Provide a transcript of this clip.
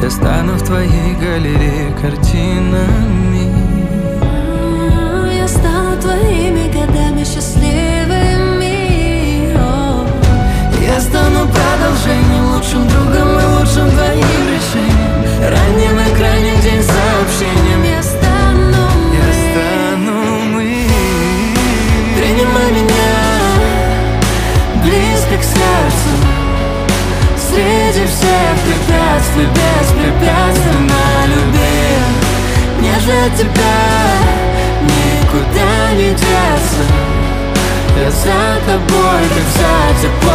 Я стану в твоей галерее картинами. Я стану твоими годами счастливыми. Я стану продолжением, лучшим другом и лучшим твоим решением, ранним и крайним день сообщением. Я стану мы. Принимай меня близко к сердцу, среди всех препятствий беспрепятственно любил. Мне же от тебя никуда не деться. Я за тобой, как за тепло